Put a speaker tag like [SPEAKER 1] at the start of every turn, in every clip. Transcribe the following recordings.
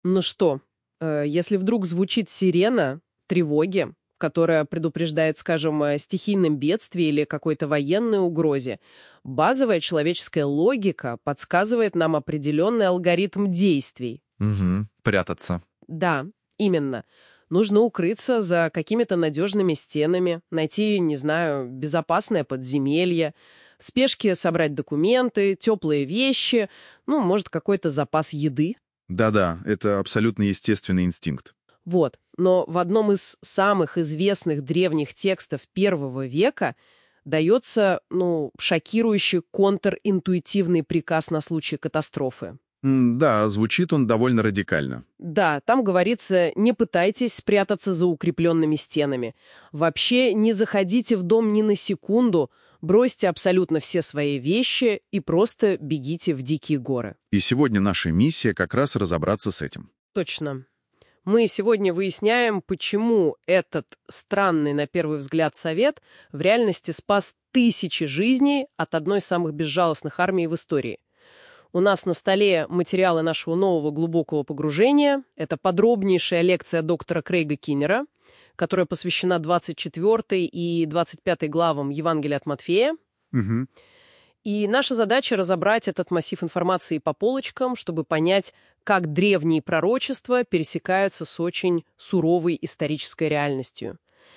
[SPEAKER 1] Ну что, если вдруг звучит сирена тревоги, которая предупреждает, скажем, о стихийном бедствии или какой-то военной угрозе, базовая человеческая логика подсказывает нам определенный алгоритм действий.
[SPEAKER 2] Угу, прятаться.
[SPEAKER 1] Да, именно. Нужно укрыться за какими-то надежными стенами, найти, не знаю, безопасное подземелье, в спешке собрать документы, теплые вещи, ну, может, какой-то запас еды.
[SPEAKER 2] Да-да, это абсолютно естественный инстинкт.
[SPEAKER 1] Вот. Но в одном из самых известных древних текстов первого века дается, шокирующий контринтуитивный приказ на случай катастрофы.
[SPEAKER 2] Да, звучит он довольно радикально.
[SPEAKER 1] Да, там говорится, не пытайтесь спрятаться за укрепленными стенами. Вообще не заходите в дом ни на секунду, бросьте абсолютно все свои вещи и просто бегите в дикие горы.
[SPEAKER 2] И сегодня наша миссия как раз разобраться с этим.
[SPEAKER 1] Точно. Мы сегодня выясняем, почему этот странный, на первый взгляд, совет в реальности спас тысячи жизней от одной из самых безжалостных армий в истории. У нас на столе материалы нашего нового глубокого погружения. Это подробнейшая лекция доктора Крейга Киннера, которая посвящена 24 и 25 главам Евангелия от Матфея.
[SPEAKER 2] Угу.
[SPEAKER 1] И наша задача — разобрать этот массив информации по полочкам, чтобы понять, как древние пророчества пересекаются с очень суровой исторической реальностью.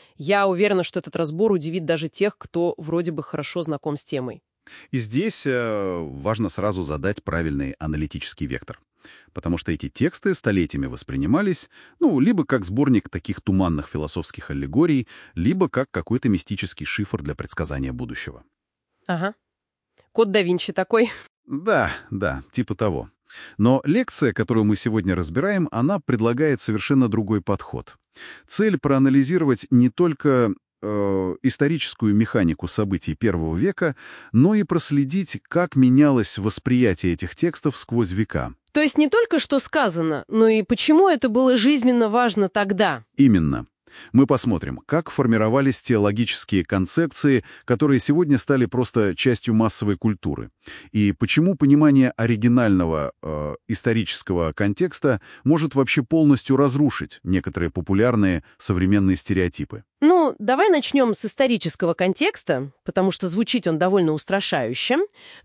[SPEAKER 1] Я уверена, что этот разбор удивит даже тех, кто вроде бы хорошо знаком с темой.
[SPEAKER 3] И здесь важно сразу задать правильный аналитический вектор. Потому что эти тексты столетиями воспринимались, либо как сборник таких туманных философских аллегорий, либо как какой-то мистический шифр для предсказания будущего.
[SPEAKER 1] Ага. Код да Винчи такой.
[SPEAKER 3] Да, типа того. Но лекция, которую мы сегодня разбираем, она предлагает совершенно другой подход. Цель проанализировать не только историческую механику событий первого века, но и проследить, как менялось восприятие этих текстов сквозь века.
[SPEAKER 1] То есть не только что сказано, но и почему это было жизненно важно тогда.
[SPEAKER 3] Именно. Мы посмотрим, как формировались теологические концепции, которые сегодня стали просто частью массовой культуры, и почему понимание оригинального исторического контекста может вообще полностью разрушить некоторые популярные современные стереотипы.
[SPEAKER 1] Давай начнем с исторического контекста, потому что звучит он довольно устрашающе.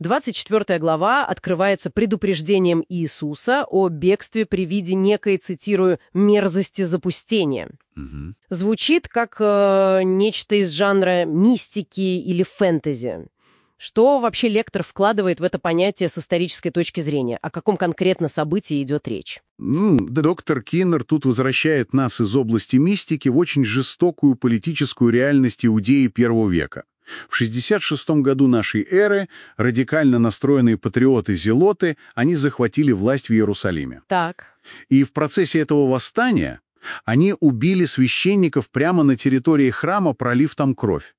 [SPEAKER 1] 24 глава открывается предупреждением Иисуса о бегстве при виде некой, цитирую, «мерзости запустения».
[SPEAKER 3] Угу.
[SPEAKER 1] Звучит как нечто из жанра мистики или фэнтези. Что вообще лектор вкладывает в это понятие с исторической точки зрения? О каком конкретно событии идет речь?
[SPEAKER 3] Доктор Киннер тут возвращает нас из области мистики в очень жестокую политическую реальность Иудеи первого века. В 66 году нашей эры радикально настроенные патриоты-зелоты, они захватили власть в Иерусалиме.
[SPEAKER 1] Так.
[SPEAKER 3] И в процессе этого восстания они убили священников прямо на территории храма, пролив там кровь.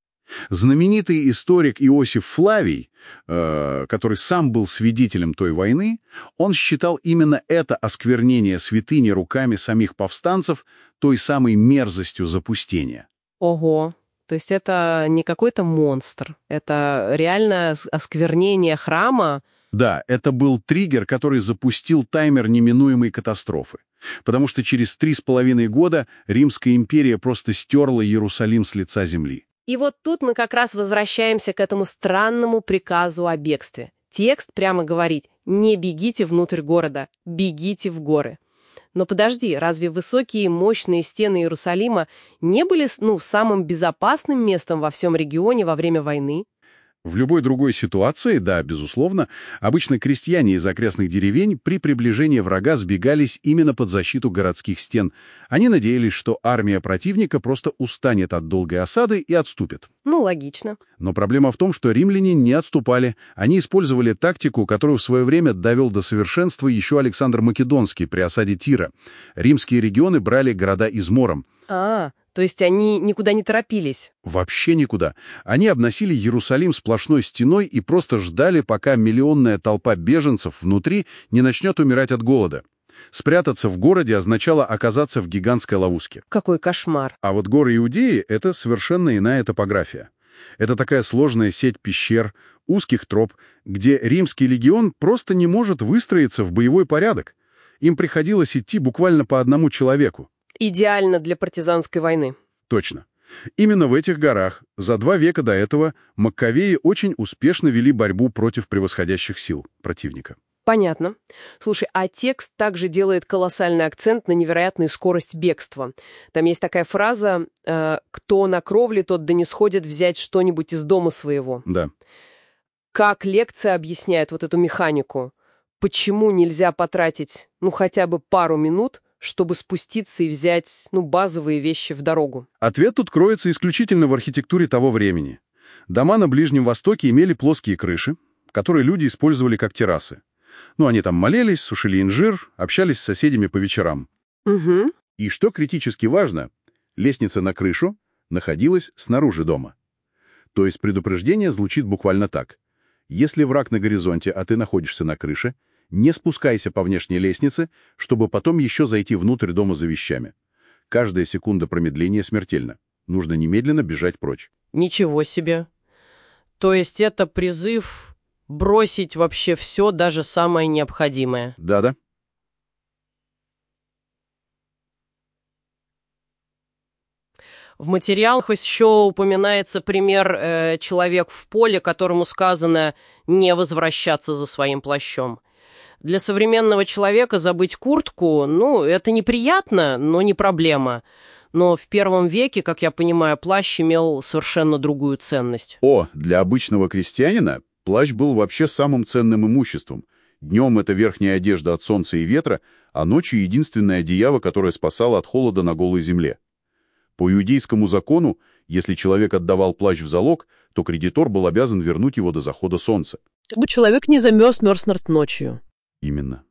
[SPEAKER 3] Знаменитый историк Иосиф Флавий, который сам был свидетелем той войны, он считал именно это осквернение святыни руками самих повстанцев той самой мерзостью запустения.
[SPEAKER 1] Ого, то есть это не какой-то монстр, это реальное осквернение храма?
[SPEAKER 3] Да, это был триггер, который запустил таймер неминуемой катастрофы. Потому что через 3,5 года Римская империя просто стерла Иерусалим с лица земли.
[SPEAKER 1] И вот тут мы как раз возвращаемся к этому странному приказу о бегстве. Текст прямо говорит: не бегите внутрь города, бегите в горы. Но подожди, разве высокие мощные стены Иерусалима не были, самым безопасным местом во всем регионе во время войны?
[SPEAKER 3] В любой другой ситуации, да, безусловно, обычно крестьяне из окрестных деревень при приближении врага сбегались именно под защиту городских стен. Они надеялись, что армия противника просто устанет от долгой осады и отступит.
[SPEAKER 1] Логично.
[SPEAKER 3] Но проблема в том, что римляне не отступали. Они использовали тактику, которую в свое время довел до совершенства еще Александр Македонский при осаде Тира. Римские регионы брали города измором.
[SPEAKER 1] То есть они никуда не торопились?
[SPEAKER 3] Вообще никуда. Они обносили Иерусалим сплошной стеной и просто ждали, пока миллионная толпа беженцев внутри не начнет умирать от голода. Спрятаться в городе означало оказаться в гигантской ловушке.
[SPEAKER 1] Какой кошмар.
[SPEAKER 3] А вот горы Иудеи — это совершенно иная топография. Это такая сложная сеть пещер, узких троп, где римский легион просто не может выстроиться в боевой порядок. Им приходилось идти буквально по одному человеку.
[SPEAKER 1] Идеально для партизанской войны.
[SPEAKER 3] Точно. Именно в этих горах за 2 века до этого маккавеи очень успешно вели борьбу против превосходящих сил противника.
[SPEAKER 1] Понятно. Слушай, а текст также делает колоссальный акцент на невероятную скорость бегства. Там есть такая фраза «Кто на кровле, тот да не сходит взять что-нибудь из дома своего».
[SPEAKER 3] Да.
[SPEAKER 1] Как лекция объясняет вот эту механику? Почему нельзя потратить, хотя бы пару минут, чтобы спуститься и взять, базовые вещи в дорогу?
[SPEAKER 3] Ответ тут кроется исключительно в архитектуре того времени. Дома на Ближнем Востоке имели плоские крыши, которые люди использовали как террасы. Они там молились, сушили инжир, общались с соседями по вечерам.
[SPEAKER 1] Угу.
[SPEAKER 3] И что критически важно, лестница на крышу находилась снаружи дома. То есть предупреждение звучит буквально так. Если враг на горизонте, а ты находишься на крыше, не спускайся по внешней лестнице, чтобы потом еще зайти внутрь дома за вещами. Каждая секунда промедления смертельна. Нужно немедленно бежать прочь.
[SPEAKER 1] Ничего себе. То есть это призыв бросить вообще все, даже самое необходимое.
[SPEAKER 3] Да-да.
[SPEAKER 1] В материалах еще упоминается пример «Человек в поле», которому сказано не возвращаться за своим плащом. Для современного человека забыть куртку, это неприятно, но не проблема. Но в 1 веке, как я понимаю, плащ имел совершенно другую ценность.
[SPEAKER 3] Для обычного крестьянина плащ был вообще самым ценным имуществом. Днем это верхняя одежда от солнца и ветра, а ночью единственное одеяло, которое спасало от холода на голой земле. По иудейскому закону, если человек отдавал плащ в залог, то кредитор был обязан вернуть его до захода солнца.
[SPEAKER 1] Чтобы человек не замерз ночью.
[SPEAKER 3] Именно.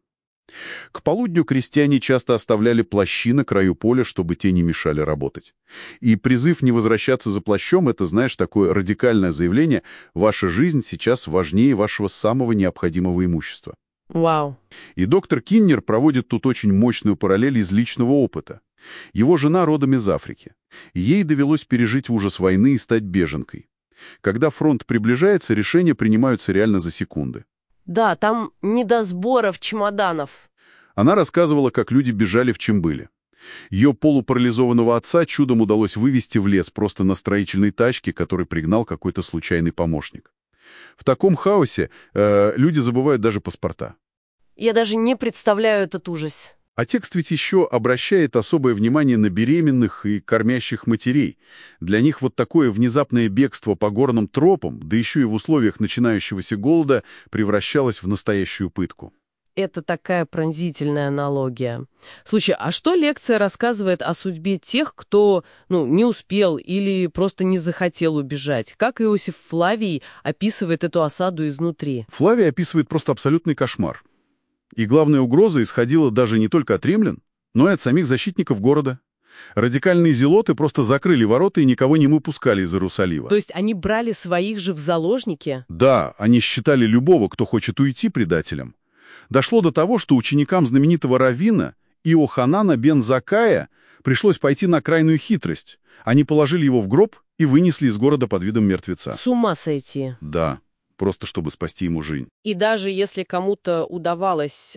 [SPEAKER 3] К полудню крестьяне часто оставляли плащи на краю поля, чтобы те не мешали работать. И призыв не возвращаться за плащом — это, такое радикальное заявление: ваша жизнь сейчас важнее вашего самого необходимого имущества.
[SPEAKER 1] Вау.
[SPEAKER 3] И доктор Киннер проводит тут очень мощную параллель из личного опыта. Его жена родом из Африки. Ей довелось пережить ужас войны и стать беженкой. Когда фронт приближается, решения принимаются реально за секунды.
[SPEAKER 1] Да, там не до сборов чемоданов.
[SPEAKER 3] Она рассказывала, как люди бежали, в чем были. Ее полупарализованного отца чудом удалось вывести в лес просто на строительной тачке, который пригнал какой-то случайный помощник. В таком хаосе люди забывают даже паспорта.
[SPEAKER 1] Я даже не представляю этот ужас.
[SPEAKER 3] А текст ведь еще обращает особое внимание на беременных и кормящих матерей. Для них вот такое внезапное бегство по горным тропам, да еще и в условиях начинающегося голода, превращалось в настоящую пытку.
[SPEAKER 1] Это такая пронзительная аналогия. Слушай, а что лекция рассказывает о судьбе тех, кто, не успел или просто не захотел убежать? Как Иосиф Флавий описывает эту осаду изнутри?
[SPEAKER 3] Флавий описывает просто абсолютный кошмар. И главная угроза исходила даже не только от римлян, но и от самих защитников города. Радикальные зелоты просто закрыли ворота и никого не выпускали из Иерусалима.
[SPEAKER 1] То есть они брали своих же в заложники?
[SPEAKER 3] Да, они считали любого, кто хочет уйти, предателем. Дошло до того, что ученикам знаменитого раввина Иоханана бен Заккая пришлось пойти на крайнюю хитрость. Они положили его в гроб и вынесли из города под видом мертвеца.
[SPEAKER 1] С ума сойти.
[SPEAKER 3] Да, просто чтобы спасти ему жизнь.
[SPEAKER 1] И даже если кому-то удавалось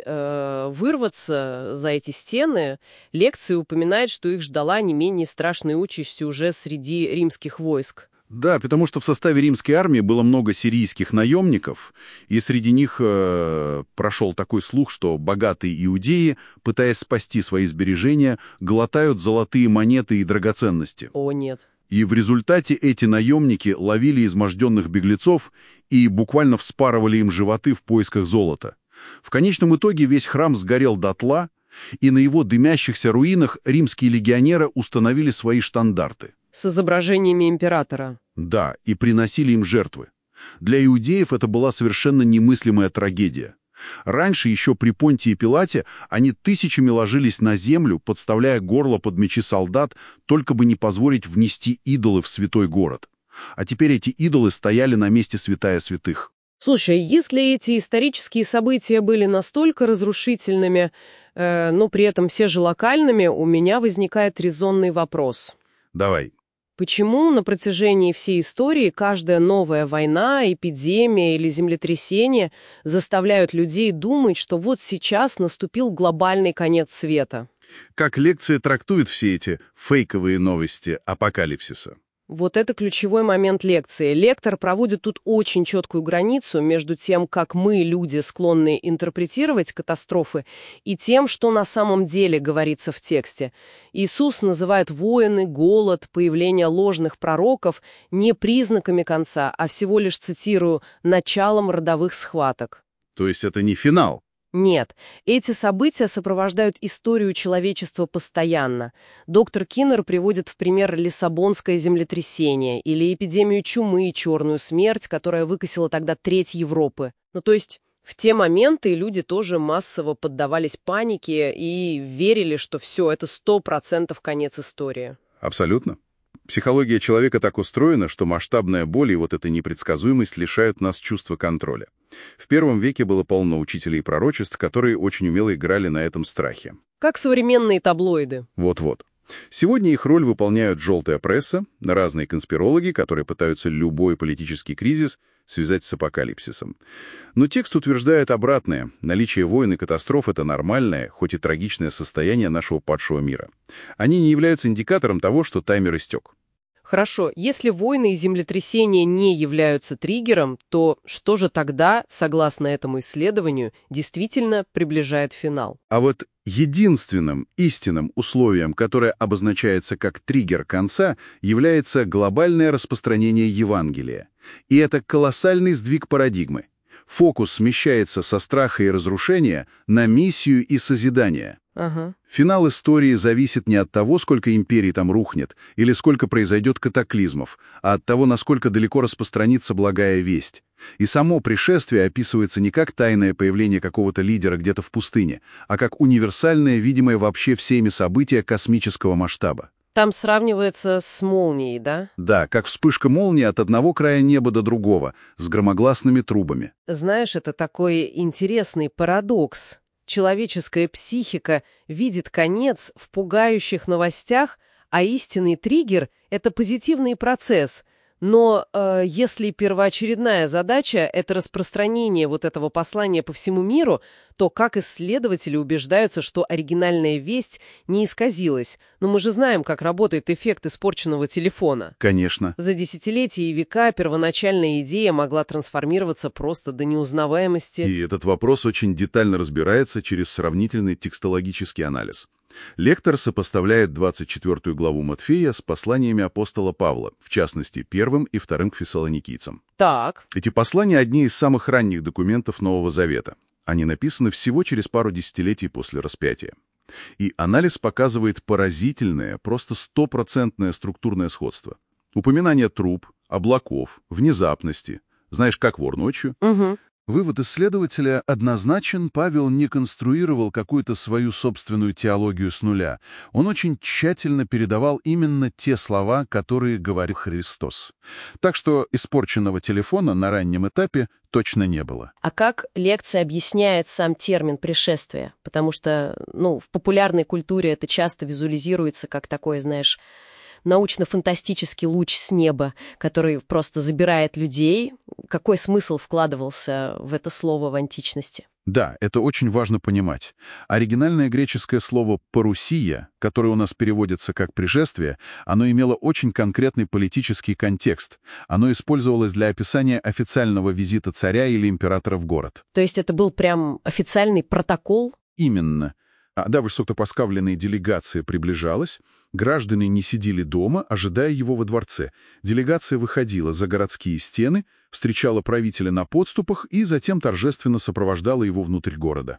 [SPEAKER 1] вырваться за эти стены, лекция упоминает, что их ждала не менее страшная участь уже среди римских войск.
[SPEAKER 3] Да, потому что в составе римской армии было много сирийских наемников, и среди них прошел такой слух, что богатые иудеи, пытаясь спасти свои сбережения, глотают золотые монеты и драгоценности.
[SPEAKER 1] О, нет.
[SPEAKER 3] И в результате эти наемники ловили изможденных беглецов и буквально вспарывали им животы в поисках золота. В конечном итоге весь храм сгорел дотла, и на его дымящихся руинах римские легионеры установили свои штандарты.
[SPEAKER 1] С изображениями императора.
[SPEAKER 3] Да, и приносили им жертвы. Для иудеев это была совершенно немыслимая трагедия. Раньше, еще при Понтии Пилате, они тысячами ложились на землю, подставляя горло под мечи солдат, только бы не позволить внести идолы в святой город. А теперь эти идолы стояли на месте святая святых.
[SPEAKER 1] Слушай, если эти исторические события были настолько разрушительными, но при этом все же локальными, у меня возникает резонный вопрос.
[SPEAKER 3] Давай.
[SPEAKER 1] Почему на протяжении всей истории каждая новая война, эпидемия или землетрясение заставляют людей думать, что вот сейчас наступил глобальный конец света?
[SPEAKER 3] Как лекция трактует все эти фейковые новости апокалипсиса?
[SPEAKER 1] Вот это ключевой момент лекции. Лектор проводит тут очень четкую границу между тем, как мы, люди, склонны интерпретировать катастрофы, и тем, что на самом деле говорится в тексте. Иисус называет войны, голод, появление ложных пророков не признаками конца, а всего лишь, цитирую, «началом родовых схваток».
[SPEAKER 3] То есть это не финал?
[SPEAKER 1] Нет, эти события сопровождают историю человечества постоянно. Доктор Киннер приводит в пример Лиссабонское землетрясение или эпидемию чумы и черную смерть, которая выкосила тогда треть Европы. Ну, то есть в те моменты люди тоже массово поддавались панике и верили, что все, это 100% конец истории.
[SPEAKER 3] Абсолютно. Психология человека так устроена, что масштабная боль и вот эта непредсказуемость лишают нас чувства контроля. В первом веке было полно учителей и пророчеств, которые очень умело играли на этом страхе.
[SPEAKER 1] Как современные таблоиды.
[SPEAKER 3] Вот-вот. Сегодня их роль выполняют желтая пресса, разные конспирологи, которые пытаются любой политический кризис связать с апокалипсисом. Но текст утверждает обратное. Наличие войн и катастроф — это нормальное, хоть и трагичное состояние нашего падшего мира. Они не являются индикатором того, что таймер истек.
[SPEAKER 1] Хорошо, если войны и землетрясения не являются триггером, то что же тогда, согласно этому исследованию, действительно приближает финал?
[SPEAKER 3] А вот единственным истинным условием, которое обозначается как триггер конца, является глобальное распространение Евангелия. И это колоссальный сдвиг парадигмы. Фокус смещается со страха и разрушения на миссию и созидание.
[SPEAKER 1] Ага.
[SPEAKER 3] Финал истории зависит не от того, сколько империй там рухнет, или сколько произойдет катаклизмов, а от того, насколько далеко распространится благая весть. И само пришествие описывается не как тайное появление какого-то лидера где-то в пустыне, а как универсальное, видимое вообще всеми событие космического масштаба.
[SPEAKER 1] Там сравнивается с молнией, да?
[SPEAKER 3] Да, как вспышка молнии от одного края неба до другого, с громогласными трубами.
[SPEAKER 1] Знаешь, это такой интересный парадокс. Человеческая психика видит конец в пугающих новостях, а истинный триггер — это позитивный процесс. Но если первоочередная задача — это распространение вот этого послания по всему миру, то как исследователи убеждаются, что оригинальная весть не исказилась? Но мы же знаем, как работает эффект испорченного телефона.
[SPEAKER 3] Конечно.
[SPEAKER 1] За десятилетия и века первоначальная идея могла трансформироваться просто до неузнаваемости.
[SPEAKER 3] И этот вопрос очень детально разбирается через сравнительный текстологический анализ. Лектор сопоставляет 24 главу Матфея с посланиями апостола Павла, в частности, 1 и 2 к фессалоникийцам.
[SPEAKER 1] Так.
[SPEAKER 3] Эти послания — одни из самых ранних документов Нового Завета. Они написаны всего через пару десятилетий после распятия. И анализ показывает поразительное, просто 100% структурное сходство. Упоминание труб, облаков, внезапности. Знаешь, как вор ночью.
[SPEAKER 1] Угу.
[SPEAKER 3] Вывод исследователя однозначен: Павел не конструировал какую-то свою собственную теологию с нуля. Он очень тщательно передавал именно те слова, которые говорил Христос. Так что испорченного телефона на раннем этапе точно не было.
[SPEAKER 1] А как лекция объясняет сам термин «пришествие»? Потому что, в популярной культуре это часто визуализируется как такое, знаешь, научно-фантастический луч с неба, который просто забирает людей. Какой смысл вкладывался в это слово в античности?
[SPEAKER 3] Да, это очень важно понимать. Оригинальное греческое слово «парусия», которое у нас переводится как «пришествие», оно имело очень конкретный политический контекст. Оно использовалось для описания официального визита царя или императора в город.
[SPEAKER 1] То есть это был прям официальный протокол?
[SPEAKER 3] Именно. Когда высокопоставленная делегация приближалась, граждане не сидели дома, ожидая его во дворце. Делегация выходила за городские стены, встречала правителя на подступах и затем торжественно сопровождала его внутрь города.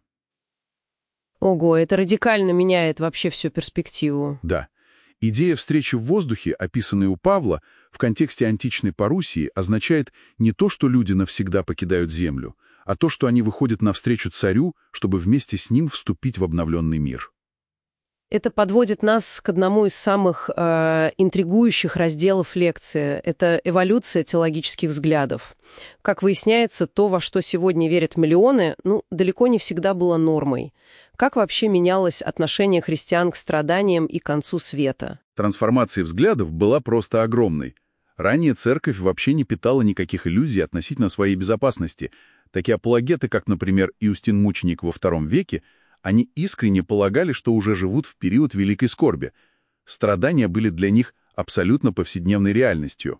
[SPEAKER 1] Ого, это радикально меняет вообще всю перспективу.
[SPEAKER 3] Да. Идея встречи в воздухе, описанная у Павла, в контексте античной Парусии означает не то, что люди навсегда покидают землю, а то, что они выходят навстречу царю, чтобы вместе с ним вступить в обновленный мир.
[SPEAKER 1] Это подводит нас к одному из самых интригующих разделов лекции. Это эволюция теологических взглядов. Как выясняется, то, во что сегодня верят миллионы, далеко не всегда было нормой. Как вообще менялось отношение христиан к страданиям и концу света?
[SPEAKER 2] Трансформация взглядов была просто огромной. Ранее церковь вообще не питала никаких иллюзий относительно своей безопасности. Такие апологеты, как, например, Иустин Мученик во II веке, они искренне полагали, что уже живут в период великой скорби. Страдания были для них абсолютно повседневной реальностью.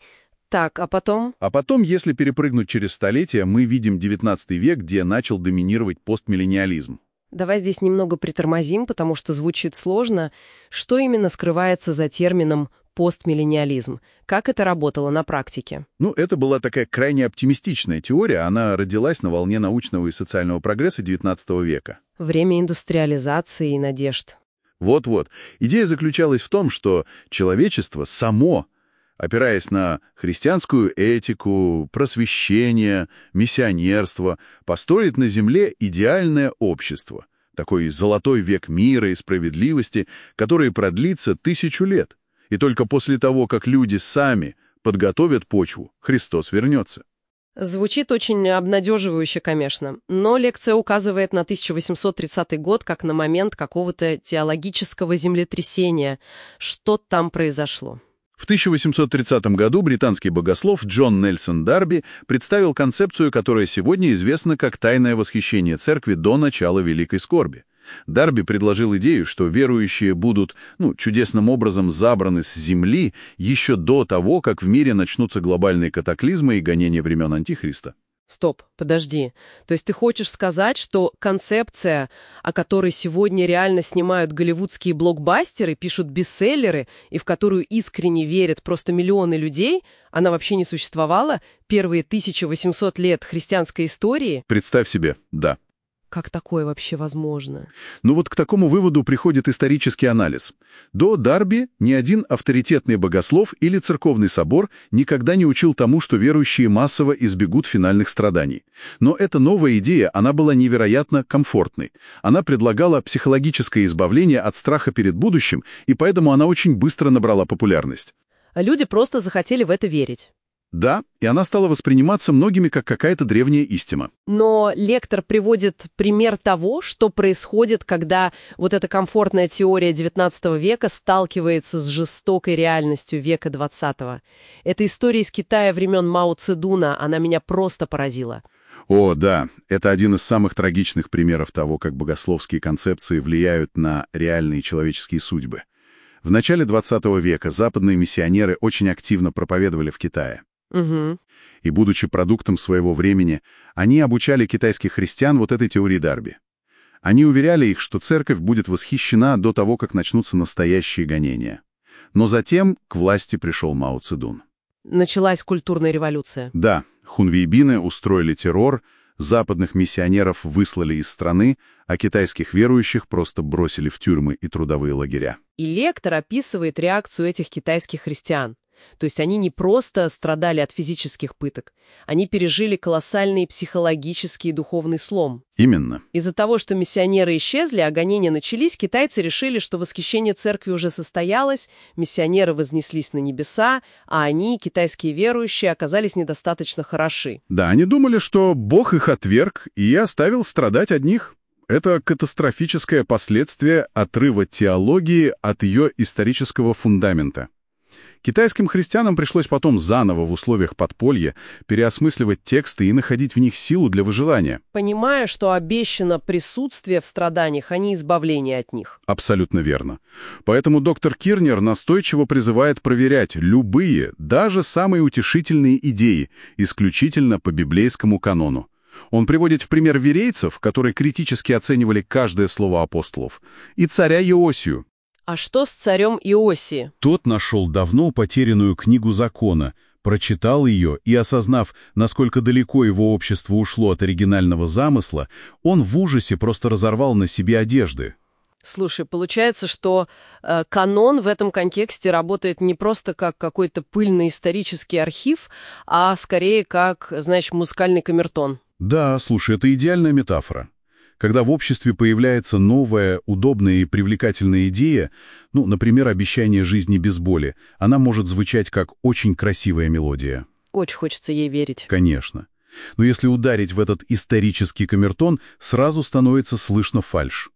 [SPEAKER 1] Так, а потом?
[SPEAKER 2] А потом, если перепрыгнуть через столетия, мы видим XIX век, где начал доминировать постмиллениализм.
[SPEAKER 1] Давай здесь немного притормозим, потому что звучит сложно. Что именно скрывается за термином постмиллениализм? Как это работало на практике?
[SPEAKER 2] Это была такая крайне оптимистичная теория, она родилась на волне научного и социального прогресса XIX века.
[SPEAKER 1] Время индустриализации и надежд.
[SPEAKER 2] Вот-вот. Идея заключалась в том, что человечество само, опираясь на христианскую этику, просвещение, миссионерство, построит на Земле идеальное общество, такой золотой век мира и справедливости, который продлится 1000 лет. И только после того, как люди сами подготовят почву, Христос вернется.
[SPEAKER 1] Звучит очень обнадеживающе, конечно, но лекция указывает на 1830 год как на момент какого-то теологического землетрясения. Что там произошло?
[SPEAKER 2] В 1830 году британский богослов Джон Нельсон Дарби представил концепцию, которая сегодня известна как «тайное восхищение церкви до начала Великой скорби». Дарби предложил идею, что верующие будут, чудесным образом забраны с земли еще до того, как в мире начнутся глобальные катаклизмы и гонения времен Антихриста.
[SPEAKER 1] Стоп, подожди. То есть ты хочешь сказать, что концепция, о которой сегодня реально снимают голливудские блокбастеры, пишут бестселлеры, и в которую искренне верят просто миллионы людей, она вообще не существовала первые 1800 лет христианской истории?
[SPEAKER 2] Представь себе, да.
[SPEAKER 1] Как такое вообще возможно?
[SPEAKER 2] К такому выводу приходит исторический анализ. До Дарби ни один авторитетный богослов или церковный собор никогда не учил тому, что верующие массово избегут финальных страданий. Но эта новая идея, она была невероятно комфортной. Она предлагала психологическое избавление от страха перед будущим, и поэтому она очень быстро набрала популярность.
[SPEAKER 1] Люди просто захотели в это верить.
[SPEAKER 2] Да, и она стала восприниматься многими как какая-то древняя истина.
[SPEAKER 1] Но лектор приводит пример того, что происходит, когда вот эта комфортная теория XIX века сталкивается с жестокой реальностью века XX. Эта история из Китая времен Мао Цзэдуна, она меня просто поразила.
[SPEAKER 2] О, да, это один из самых трагичных примеров того, как богословские концепции влияют на реальные человеческие судьбы. В начале XX века западные миссионеры очень активно проповедовали в Китае.
[SPEAKER 1] Угу.
[SPEAKER 2] И, будучи продуктом своего времени, они обучали китайских христиан вот этой теории Дарби. Они уверяли их, что церковь будет восхищена до того, как начнутся настоящие гонения. Но затем к власти пришел Мао Цзэдун.
[SPEAKER 1] Началась культурная революция.
[SPEAKER 2] Да, хунвейбины устроили террор, западных миссионеров выслали из страны, а китайских верующих просто бросили в тюрьмы и трудовые лагеря.
[SPEAKER 1] И лектор описывает реакцию этих китайских христиан. То есть они не просто страдали от физических пыток, они пережили колоссальный психологический и духовный слом.
[SPEAKER 2] Именно.
[SPEAKER 1] Из-за того, что миссионеры исчезли, а гонения начались, китайцы решили, что восхищение церкви уже состоялось, миссионеры вознеслись на небеса, а они, китайские верующие, оказались недостаточно хороши.
[SPEAKER 2] Да, они думали, что Бог их отверг и оставил страдать одних. Это катастрофическое последствие отрыва теологии от ее исторического фундамента. Китайским христианам пришлось потом заново в условиях подполья переосмысливать тексты и находить в них силу для выживания.
[SPEAKER 1] Понимая, что обещано присутствие в страданиях, а не избавление от них.
[SPEAKER 2] Абсолютно верно. Поэтому доктор Кирнер настойчиво призывает проверять любые, даже самые утешительные идеи, исключительно по библейскому канону. Он приводит в пример верейцев, которые критически оценивали каждое слово апостолов, и царя Иосию.
[SPEAKER 1] А что с царем Иосией?
[SPEAKER 3] Тот нашел давно потерянную книгу закона, прочитал ее и, осознав, насколько далеко его общество ушло от оригинального замысла, он в ужасе просто разорвал на себе одежды.
[SPEAKER 1] Слушай, получается, что канон в этом контексте работает не просто как какой-то пыльный исторический архив, а скорее как, знаешь, музыкальный камертон.
[SPEAKER 3] Да, слушай, это идеальная метафора. Когда в обществе появляется новая, удобная и привлекательная идея, например, обещание жизни без боли, она может звучать как очень красивая мелодия.
[SPEAKER 1] Очень хочется ей верить.
[SPEAKER 3] Конечно. Но если ударить в этот исторический камертон, сразу становится слышно фальшь.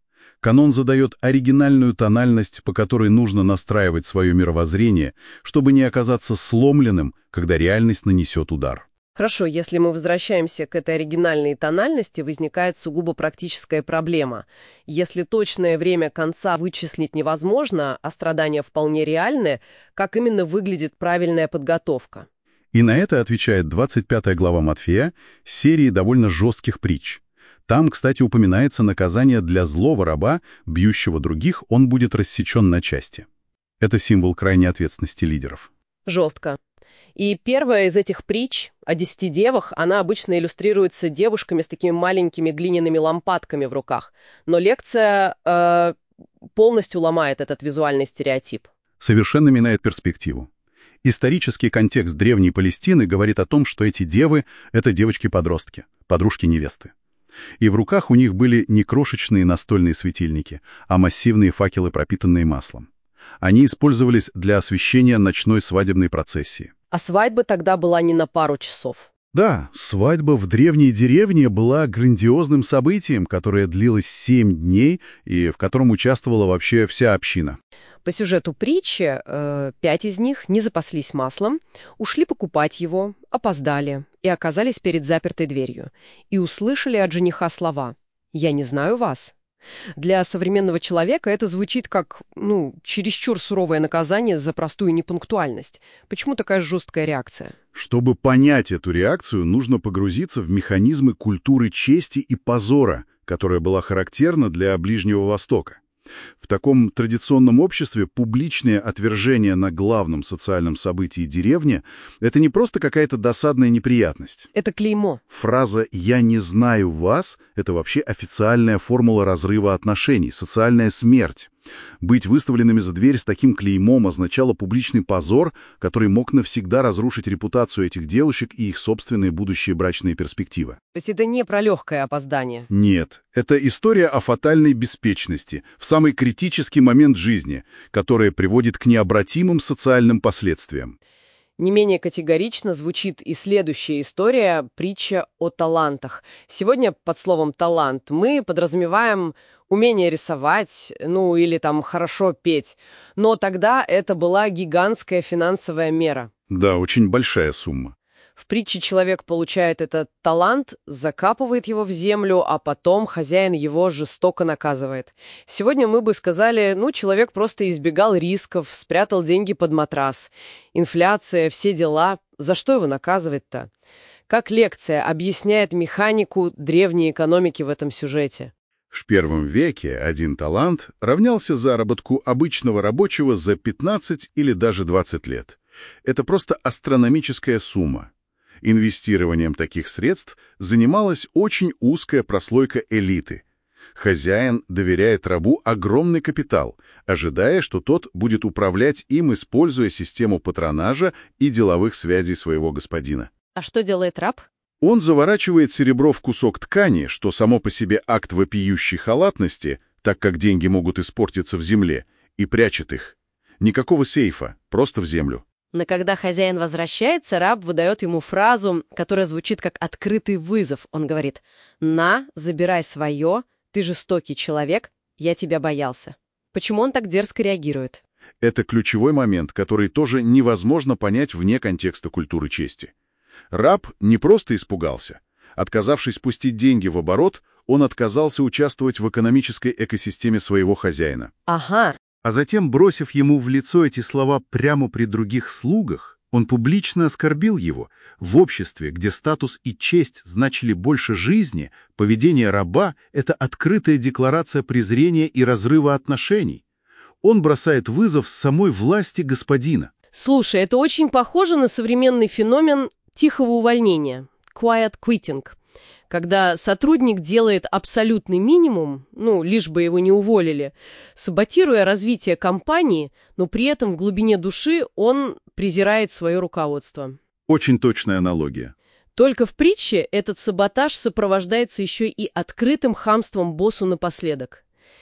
[SPEAKER 2] Канон задает оригинальную тональность, по которой нужно настраивать свое мировоззрение, чтобы не оказаться сломленным, когда реальность нанесет удар.
[SPEAKER 1] Хорошо, если мы возвращаемся к этой оригинальной тональности, возникает сугубо практическая проблема. Если точное время конца вычислить невозможно, а страдания вполне реальны, как именно выглядит правильная подготовка?
[SPEAKER 2] И на это отвечает 25 глава Матфея серии довольно жестких притч. Там, кстати, упоминается наказание для злого раба, бьющего других, он будет рассечен на части. Это символ крайней ответственности лидеров.
[SPEAKER 1] Жестко. И первая из этих притч о 10 девах, она обычно иллюстрируется девушками с такими маленькими глиняными лампадками в руках. Но лекция полностью ломает этот визуальный стереотип.
[SPEAKER 2] Совершенно меняет перспективу. Исторический контекст древней Палестины говорит о том, что эти девы — это девочки-подростки, подружки-невесты. И в руках у них были не крошечные настольные светильники, а массивные факелы, пропитанные маслом. Они использовались для освещения ночной свадебной процессии.
[SPEAKER 1] А свадьба тогда была не на пару часов.
[SPEAKER 2] Да, свадьба в древней деревне была грандиозным событием, которое длилось 7 дней и в котором участвовала вообще вся община.
[SPEAKER 1] По сюжету притчи 5 из них не запаслись маслом, ушли покупать его, опоздали и оказались перед запертой дверью. И услышали от жениха слова «Я не знаю вас». Для современного человека это звучит как, чересчур суровое наказание за простую непунктуальность. Почему такая жесткая реакция?
[SPEAKER 2] Чтобы понять эту реакцию, нужно погрузиться в механизмы культуры чести и позора, которая была характерна для Ближнего Востока. В таком традиционном обществе публичное отвержение на главном социальном событии деревни — это не просто какая-то досадная неприятность.
[SPEAKER 1] Это клеймо.
[SPEAKER 2] Фраза «я не знаю вас» — это вообще официальная формула разрыва отношений, социальная смерть. Быть выставленными за дверь с таким клеймом означало публичный позор, который мог навсегда разрушить репутацию этих девушек и их собственные будущие брачные перспективы.
[SPEAKER 1] То есть это не про легкое опоздание?
[SPEAKER 2] Нет, это история о фатальной беспечности в самый критический момент жизни, которая приводит к необратимым социальным последствиям.
[SPEAKER 1] Не менее категорично звучит и следующая история, притча о талантах. Сегодня под словом «талант» мы подразумеваем умение рисовать, или хорошо петь. Но тогда это была гигантская финансовая мера.
[SPEAKER 2] Да, очень большая сумма.
[SPEAKER 1] В притче человек получает этот талант, закапывает его в землю, а потом хозяин его жестоко наказывает. Сегодня мы бы сказали, человек просто избегал рисков, спрятал деньги под матрас. Инфляция, все дела. За что его наказывать-то? Как лекция объясняет механику древней экономики в этом сюжете?
[SPEAKER 2] В первом веке один талант равнялся заработку обычного рабочего за 15 или даже 20 лет. Это просто астрономическая сумма. Инвестированием таких средств занималась очень узкая прослойка элиты. Хозяин доверяет рабу огромный капитал, ожидая, что тот будет управлять им, используя систему патронажа и деловых связей своего господина.
[SPEAKER 1] А что делает раб?
[SPEAKER 2] Он заворачивает серебро в кусок ткани, что само по себе акт вопиющей халатности, так как деньги могут испортиться в земле, и прячет их. Никакого сейфа, просто в землю.
[SPEAKER 1] Но когда хозяин возвращается, раб выдает ему фразу, которая звучит как открытый вызов. Он говорит: «На, забирай свое, ты жестокий человек, я тебя боялся». Почему он так дерзко реагирует?
[SPEAKER 2] Это ключевой момент, который тоже невозможно понять вне контекста культуры чести. Раб не просто испугался. Отказавшись пустить деньги в оборот, он отказался участвовать в экономической экосистеме своего хозяина.
[SPEAKER 1] Ага.
[SPEAKER 3] А затем, бросив ему в лицо эти слова прямо при других слугах, он публично оскорбил его. В обществе, где статус и честь значили больше жизни, поведение раба — это открытая декларация презрения и разрыва отношений. Он бросает вызов самой власти господина.
[SPEAKER 1] Слушай, это очень похоже на современный феномен тихого увольнения, quiet quitting, когда сотрудник делает абсолютный минимум, лишь бы его не уволили, саботируя развитие компании, но при этом в глубине души он презирает свое руководство.
[SPEAKER 2] Очень точная аналогия.
[SPEAKER 1] Только в притче этот саботаж сопровождается еще и открытым хамством боссу напоследок.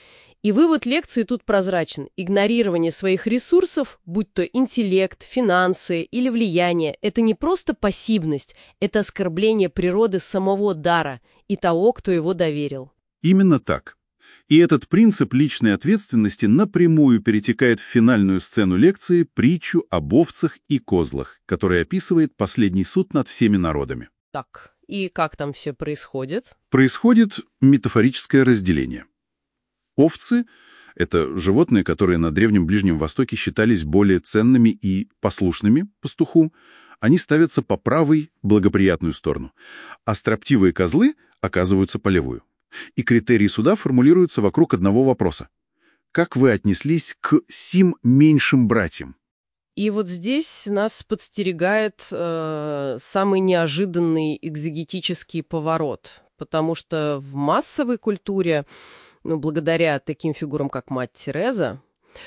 [SPEAKER 1] И вывод лекции тут прозрачен. Игнорирование своих ресурсов, будь то интеллект, финансы или влияние, это не просто пассивность, это оскорбление природы самого дара и того, кто его доверил.
[SPEAKER 2] Именно так. И этот принцип личной ответственности напрямую перетекает в финальную сцену лекции притчу об овцах и козлах, которая описывает последний суд над всеми народами.
[SPEAKER 1] Так, и как там все происходит?
[SPEAKER 2] Происходит метафорическое разделение. Овцы — это животные, которые на Древнем Ближнем Востоке считались более ценными и послушными пастуху. Они ставятся по правой, благоприятную сторону, а строптивые козлы оказываются по левую. И критерии суда формулируются вокруг одного вопроса. Как вы отнеслись к сим меньшим братьям?
[SPEAKER 1] И вот здесь нас подстерегает самый неожиданный экзегетический поворот, потому что в массовой культуре, благодаря таким фигурам, как мать Тереза,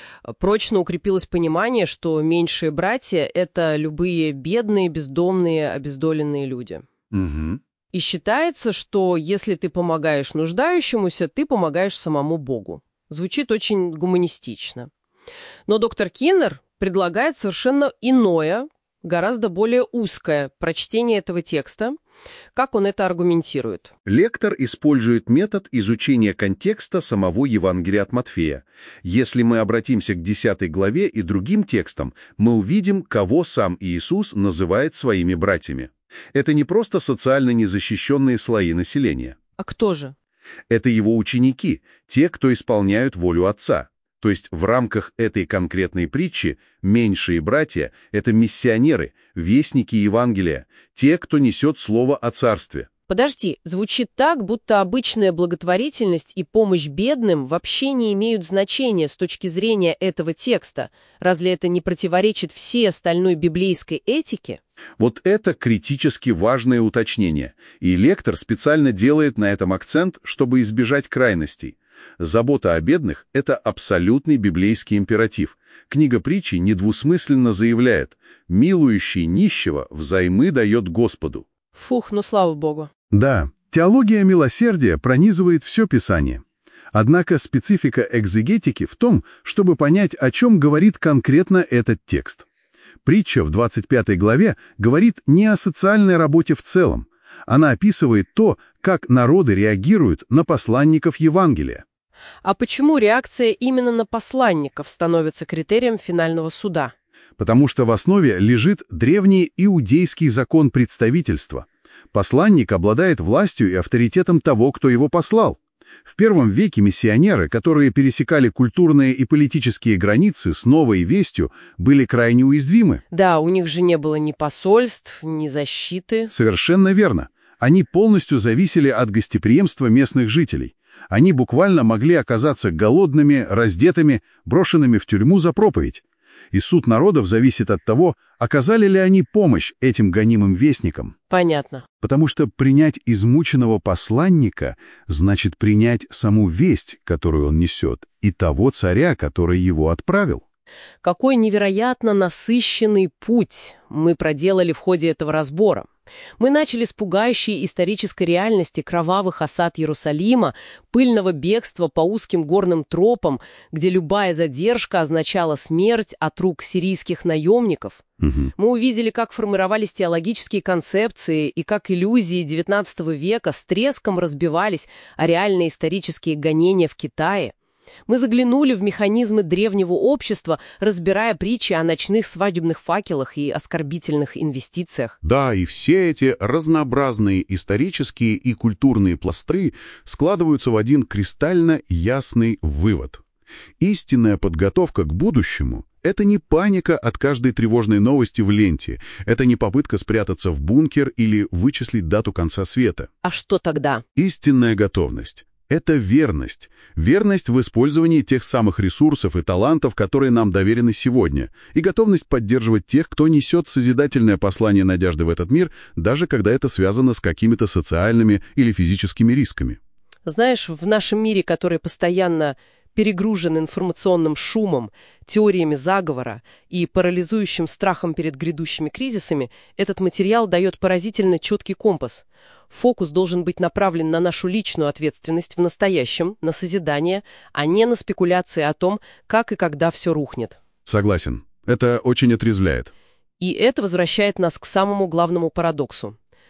[SPEAKER 1] прочно укрепилось понимание, что меньшие братья — это любые бедные, бездомные, обездоленные люди.
[SPEAKER 2] Угу.
[SPEAKER 1] И считается, что если ты помогаешь нуждающемуся, ты помогаешь самому Богу. Звучит очень гуманистично. Но доктор Киннер предлагает совершенно иное, гораздо более узкое прочтение этого текста. Как он это аргументирует?
[SPEAKER 4] Лектор использует метод изучения контекста самого Евангелия от Матфея. Если мы обратимся к 10 главе и другим текстам, мы увидим, кого сам Иисус называет своими братьями. Это не просто социально незащищенные слои населения.
[SPEAKER 1] А кто же?
[SPEAKER 4] Это его ученики, те, кто исполняют волю Отца. То есть в рамках этой конкретной притчи меньшие братья — это миссионеры, вестники Евангелия, те, кто несет слово о Царстве.
[SPEAKER 1] Подожди, звучит так, будто обычная благотворительность и помощь бедным вообще не имеют значения с точки зрения этого текста. Разве это не противоречит всей остальной библейской этике?
[SPEAKER 4] Вот это критически важное уточнение, и лектор специально делает на этом акцент, чтобы избежать крайностей. Забота о бедных — это абсолютный библейский императив. Книга притчи недвусмысленно заявляет: «Милующий нищего взаймы дает Господу».
[SPEAKER 1] Фух, ну слава богу.
[SPEAKER 3] Да, теология милосердия пронизывает все Писание. Однако специфика экзегетики в том, чтобы понять, о чем говорит конкретно этот текст. Притча в 25 главе говорит не о социальной работе в целом. Она описывает то, как народы реагируют на посланников Евангелия.
[SPEAKER 1] А почему реакция именно на посланников становится критерием финального суда?
[SPEAKER 3] Потому что в основе лежит древний иудейский закон представительства. Посланник обладает властью и авторитетом того, кто его послал. В первом веке миссионеры, которые пересекали культурные и политические границы с новой вестью, были крайне уязвимы.
[SPEAKER 1] Да, у них же не было ни посольств, ни защиты.
[SPEAKER 3] Совершенно верно. Они полностью зависели от гостеприимства местных жителей. Они буквально могли оказаться голодными, раздетыми, брошенными в тюрьму за проповедь. И суд народов зависит от того, оказали ли они помощь этим гонимым вестникам.
[SPEAKER 1] Понятно.
[SPEAKER 3] Потому что принять измученного посланника значит принять саму весть, которую он несет, и того царя, который его отправил.
[SPEAKER 1] Какой невероятно насыщенный путь мы проделали в ходе этого разбора. Мы начали с пугающей исторической реальности кровавых осад Иерусалима, пыльного бегства по узким горным тропам, где любая задержка означала смерть от рук сирийских наемников. Мы увидели, как формировались теологические концепции и как иллюзии XIX века с треском разбивались о реальные исторические гонения в Китае. Мы заглянули в механизмы древнего общества, разбирая притчи о ночных свадебных факелах и оскорбительных инвестициях.
[SPEAKER 2] Да, и все эти разнообразные исторические и культурные пласты складываются в один кристально ясный вывод. Истинная подготовка к будущему — это не паника от каждой тревожной новости в ленте, это не попытка спрятаться в бункер или вычислить дату конца света.
[SPEAKER 1] А что тогда?
[SPEAKER 2] Истинная готовность — это верность. Верность в использовании тех самых ресурсов и талантов, которые нам доверены сегодня, и готовность поддерживать тех, кто несет созидательное послание надежды в этот мир, даже когда это связано с какими-то социальными или физическими рисками.
[SPEAKER 1] Знаешь, в нашем мире, который постоянно перегружен информационным шумом, теориями заговора и парализующим страхом перед грядущими кризисами, этот материал дает поразительно четкий компас. Фокус должен быть направлен на нашу личную ответственность в настоящем, на созидание, а не на спекуляции о том, как и когда все рухнет.
[SPEAKER 2] Согласен. Это очень отрезвляет.
[SPEAKER 1] И это возвращает нас к самому главному парадоксу.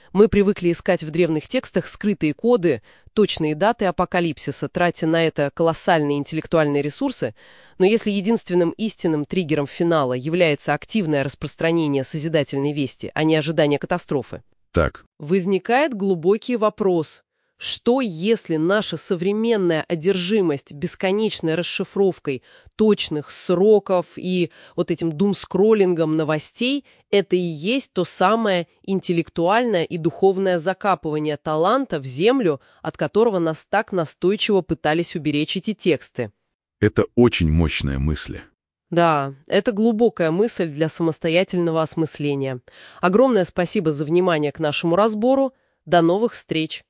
[SPEAKER 1] Мы привыкли искать в древних текстах скрытые коды, точные даты апокалипсиса, тратя на это колоссальные интеллектуальные ресурсы, но если единственным истинным триггером финала является активное распространение созидательной вести, а не ожидание катастрофы,
[SPEAKER 2] Так,
[SPEAKER 1] возникает глубокий вопрос. Что, если наша современная одержимость бесконечной расшифровкой точных сроков и вот этим думскроллингом новостей – это и есть то самое интеллектуальное и духовное закапывание таланта в землю, от которого нас так настойчиво пытались уберечь эти тексты?
[SPEAKER 2] это очень мощная мысль.
[SPEAKER 1] Да, это глубокая мысль для самостоятельного осмысления. Огромное спасибо за внимание к нашему разбору. До новых встреч!